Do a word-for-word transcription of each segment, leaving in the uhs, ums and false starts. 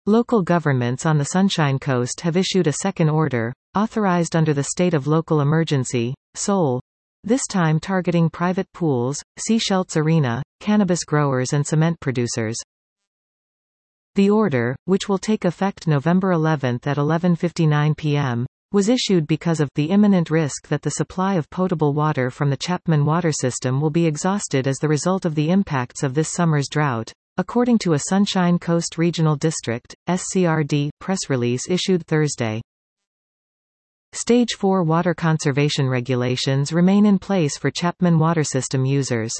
Local governments on the Sunshine Coast have issued a second order, authorized under the state of local emergency, Seoul, this time targeting private pools, Sechelt Arena, cannabis growers and cement producers. The order, which will take effect November eleventh at eleven fifty-nine p m, was issued because of the imminent risk that the supply of potable water from the Chapman water system will be exhausted as the result of the impacts of this summer's drought, according to a Sunshine Coast Regional District, S C R D, press release issued Thursday. Stage four water conservation regulations remain in place for Chapman water system users.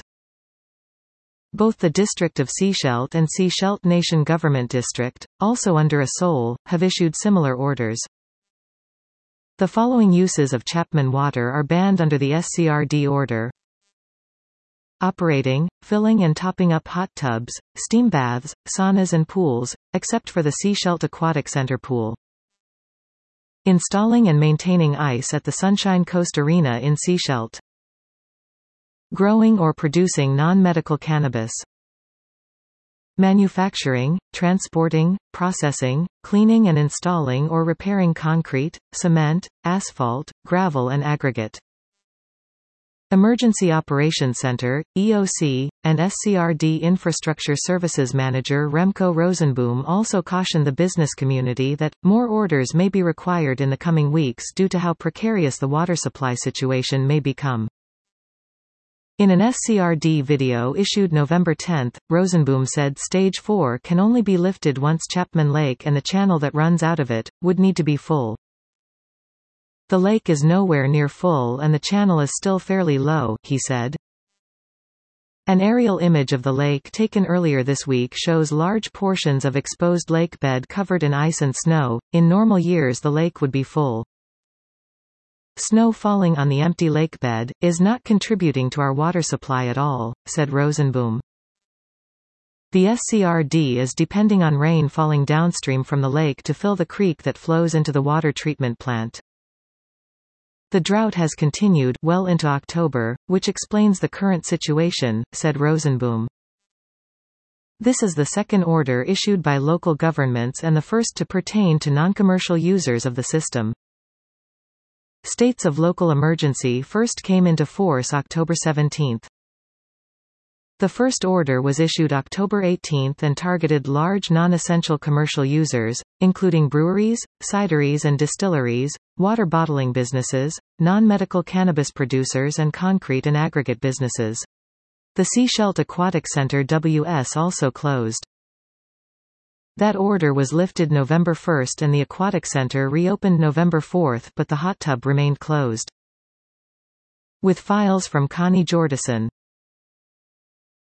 Both the District of Sechelt and Sechelt Nation Government District, also under a Seoul, have issued similar orders. The following uses of Chapman water are banned under the S C R D order: operating, filling and topping up hot tubs, steam baths, saunas and pools, except for the Sechelt Aquatic Center pool. Installing and maintaining ice at the Sunshine Coast Arena in Sechelt. Growing or producing non-medical cannabis. Manufacturing, transporting, processing, cleaning and installing or repairing concrete, cement, asphalt, gravel and aggregate. Emergency Operations Center, E O C, and S C R D Infrastructure Services Manager Remco Rosenboom also cautioned the business community that, more orders may be required in the coming weeks due to how precarious the water supply situation may become. In an S C R D video issued November tenth, Rosenboom said Stage four can only be lifted once Chapman Lake and the channel that runs out of it, would need to be full. The lake is nowhere near full and the channel is still fairly low, he said. An aerial image of the lake taken earlier this week shows large portions of exposed lake bed covered in ice and snow. In normal years the lake would be full. Snow falling on the empty lake bed is not contributing to our water supply at all, said Rosenboom. The S C R D is depending on rain falling downstream from the lake to fill the creek that flows into the water treatment plant. The drought has continued well into October, which explains the current situation, said Rosenboom. This is the second order issued by local governments and the first to pertain to non-commercial users of the system. States of local emergency first came into force October seventeenth. The first order was issued October eighteenth and targeted large non-essential commercial users, including breweries, cideries and distilleries, water bottling businesses, non-medical cannabis producers and concrete and aggregate businesses. The Sechelt Aquatic Center W S also closed. That order was lifted November first and the Aquatic Center reopened November fourth, but the hot tub remained closed. With files from Connie Jordison.